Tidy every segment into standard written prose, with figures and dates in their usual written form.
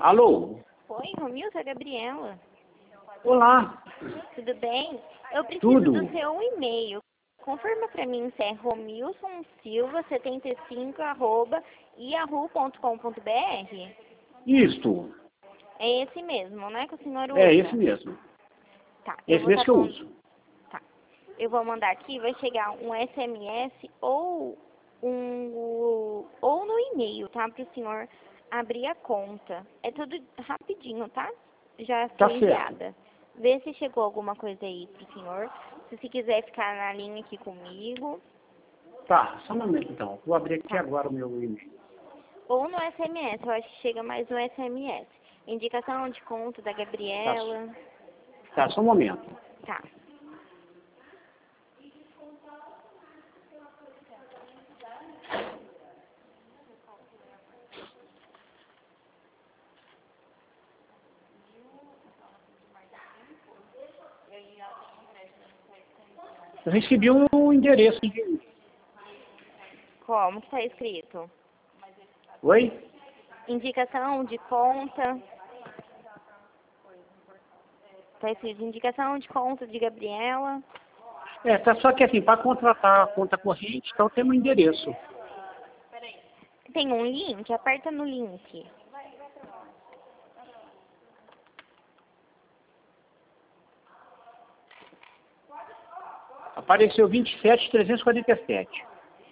Alô? Oi, Romilson, é a Gabriela. Olá. Tudo bem? Eu preciso Tudo. do seu e-mail. Confirma pra mim se é romilsonsilva75@yahoo.com.br. Isto. É esse mesmo, né, que o senhor usa? É esse mesmo. Tá, Esse mesmo que eu uso. Tá. Eu vou mandar aqui, vai chegar um SMS ou no e-mail, tá? Para o senhor abrir a conta. É tudo rapidinho, tá? Já Tá foi certo. enviada. Vê se chegou alguma coisa aí pro senhor. Se quiser ficar na linha aqui comigo. Tá, só um momento então. Vou abrir aqui Tá. agora o meu e-mail. Ou no SMS, eu acho que chega mais no SMS. Indicação de conta da Tá, Gabriela. tá, só um momento. Tá. Eu recebi um endereço de... Como que tá escrito? Oi? Indicação de conta. Tá escrito indicação de conta de Gabriela. É, tá só que assim, para contratar a conta corrente, então tem um endereço. Tem um link, aperta no link. Apareceu 27.347.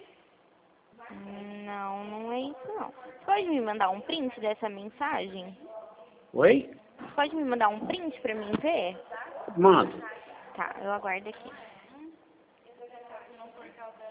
Não, não é isso não. Você pode me mandar um print dessa mensagem? Oi? Você pode me mandar um print pra mim ver? Mando. Tá, eu aguardo aqui.